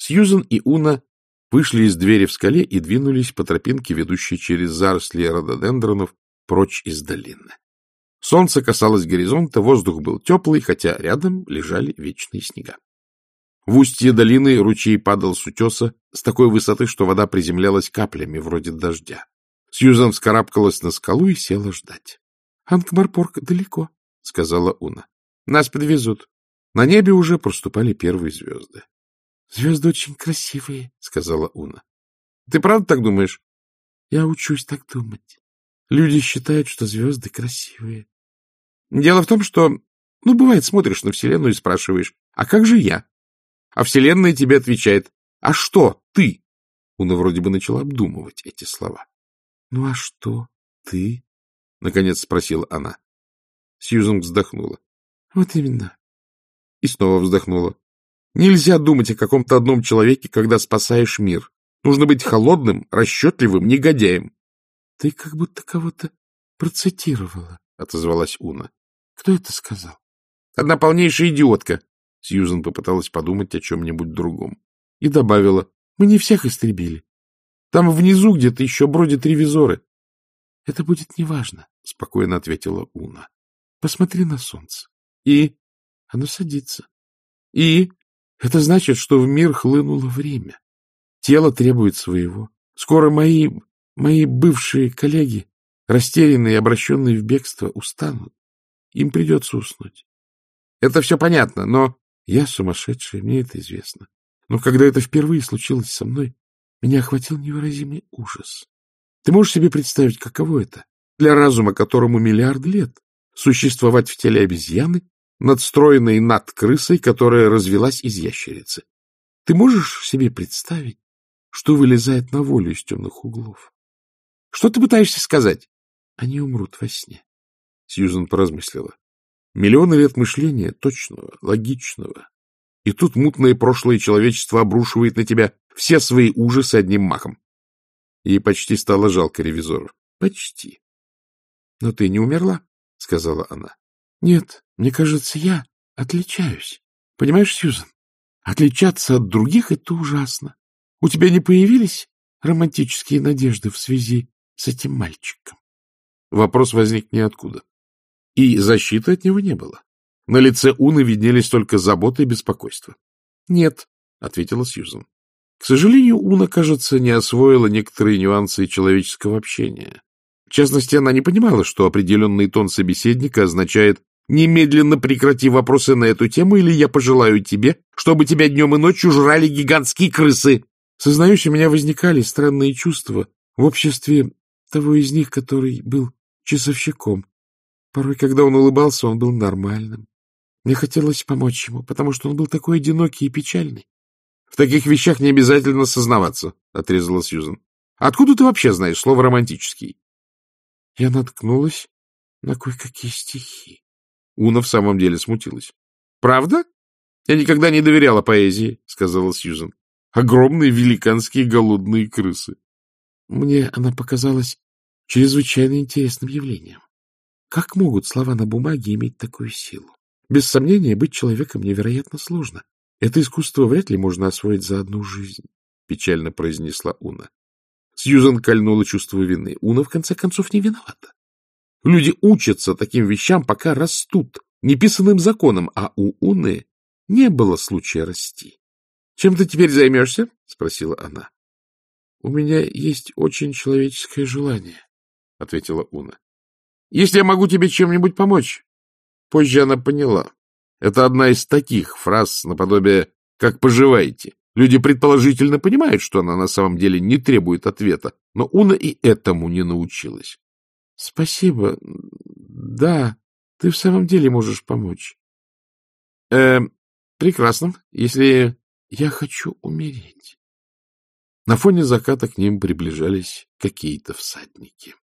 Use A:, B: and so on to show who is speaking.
A: Сьюзен и Уна вышли из двери в скале и двинулись по тропинке, ведущей через заросли рододендронов, прочь из долины. Солнце касалось горизонта, воздух был теплый, хотя рядом лежали вечные снега. В устье долины ручей падал с утеса с такой высоты, что вода приземлялась каплями, вроде дождя. Сьюзан вскарабкалась на скалу и села ждать. — Анкмарпорг далеко, — сказала Уна. — Нас подвезут. На небе уже проступали первые звезды. — Звезды очень красивые, — сказала Уна. — Ты правда так думаешь? — Я учусь так думать. Люди считают, что звезды красивые. Дело в том, что, бывает, смотришь на Вселенную и спрашиваешь, а как же я? А Вселенная тебе отвечает, а что ты? Уна вроде бы начала обдумывать эти слова. — Ну а что ты? — наконец спросила она. Сьюзен вздохнула. — Вот именно. И снова вздохнула. Нельзя думать о каком-то одном человеке, когда спасаешь мир. Нужно быть холодным, расчетливым, негодяем. — Ты как будто кого-то процитировала, — отозвалась Уна. — Кто это сказал? — Одна полнейшая идиотка. Сьюзен попыталась подумать о чем-нибудь другом. И добавила, мы не всех истребили. Там внизу где-то еще бродят ревизоры. — Это будет неважно, — спокойно ответила Уна. — Посмотри на солнце. И? Оно садится. И? Это значит, что в мир хлынуло время. Тело требует своего. Скоро мои бывшие коллеги, растерянные и обращенные в бегство, устанут. Им придется уснуть. Это все понятно, но я сумасшедшая, мне это известно. Но когда это впервые случилось со мной, меня охватил невыразимый ужас. Ты можешь себе представить, каково это для разума, которому миллиард лет, существовать в теле обезьяны, надстроенной над крысой, которая развилась из ящерицы? Ты можешь себе представить, что вылезает на волю из темных углов? Что ты пытаешься сказать? Они умрут во сне. Сьюзен поразмыслила. Миллионы лет мышления, точного, логичного. И тут мутное прошлое человечества обрушивает на тебя все свои ужасы одним махом. Ей почти стало жалко ревизоров. Почти. — Но ты не умерла, — сказала она. — Нет, мне кажется, я отличаюсь. Понимаешь, Сьюзен, отличаться от других — это ужасно. У тебя не появились романтические надежды в связи с этим мальчиком? Вопрос возник ниоткуда. И защиты от него не было. На лице Уны виднелись только забота и беспокойство. — Нет, — ответила Сьюзен. К сожалению, Уна, кажется, не освоила некоторые нюансы человеческого общения. В частности, она не понимала, что определенный тон собеседника означает «немедленно прекрати вопросы на эту тему, или я пожелаю тебе, чтобы тебя днем и ночью жрали гигантские крысы». Сознаюсь, у меня возникали странные чувства в обществе того из них, который был часовщиком. Порой, когда он улыбался, он был нормальным. Мне хотелось помочь ему, потому что он был такой одинокий и печальный. — В таких вещах не обязательно сознаваться, — отрезала Сьюзен. — Откуда ты вообще знаешь слово «романтический»? Я наткнулась на кое-какие стихи. Уна в самом деле смутилась. — Правда? Я никогда не доверяла поэзии, — сказала Сьюзен. — Огромные великанские голодные крысы. Мне она показалась чрезвычайно интересным явлением. Как могут слова на бумаге иметь такую силу? Без сомнения, быть человеком невероятно сложно. Это искусство вряд ли можно освоить за одну жизнь, — печально произнесла Уна. Сьюзен кольнула чувство вины. Уна, в конце концов, не виновата. Люди учатся таким вещам, пока растут, неписанным законом, а у Уны не было случая расти. — Чем ты теперь займешься? — спросила она. — У меня есть очень человеческое желание, — ответила Уна. — Если я могу тебе чем-нибудь помочь. Позже она поняла. Это одна из таких фраз наподобие «как поживаете?». Люди предположительно понимают, что она на самом деле не требует ответа, но Уна и этому не научилась. — Спасибо. Да, ты в самом деле можешь помочь. Прекрасно, если я хочу умереть. На фоне заката к ним приближались какие-то всадники.